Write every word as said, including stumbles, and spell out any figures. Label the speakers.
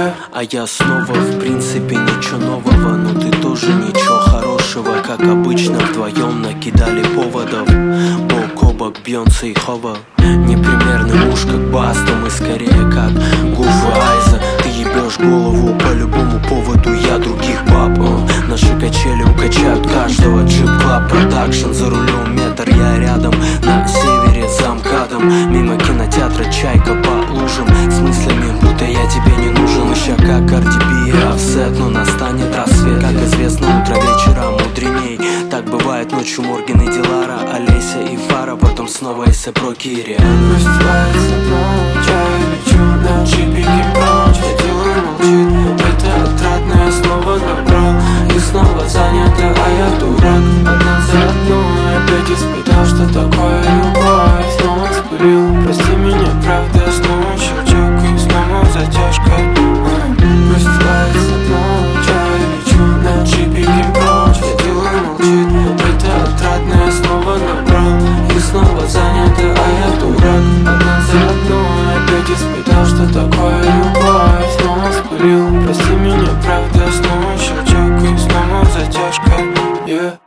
Speaker 1: yeah. А я снова, в принципе, ничего нового, но ты тоже ничего хорошего. Как обычно, вдвоем накидали поводов. Бок о бок Бьонсе и Ховал. Непримерный муж, как Баста, мы скорее как Гуф и Айза. Ты ебешь голову по любому поводу, я других баб. О, наши качели укачают каждого. Джип Клаб Продакшн, за рулем метр, я рядом. На севере за МКАДом, мимо кинотеатра чайка по лужам. С мыслями, будто я тебе не нужен. Еще как Карди Би и Офсет, но настанет рассвет. Как известно, утро вечера мудреней. Так бывает ночью Морген и Дилара, Олеся и Фара, потом снова Эйсэп Роки и Риан.
Speaker 2: Расстилается ночь, я лечу на джипике прочь. Водила молчит, это отрадно, я снова набрал. И снова занято, а я дурак. Одна за одной опять испытал, что такое любовь. Снова спылил, прости меня, правда, снова щелчок и снова затяжка. Расстилается ночь, я лечу на джипике прочь. Водила молчит, это отрадно, я снова набрал. И снова занято, а я дурак. Одна за одной опять испытал, что такое любовь. Снова спылил, прости меня, правда, снова щелчок и снова затяжка, yeah.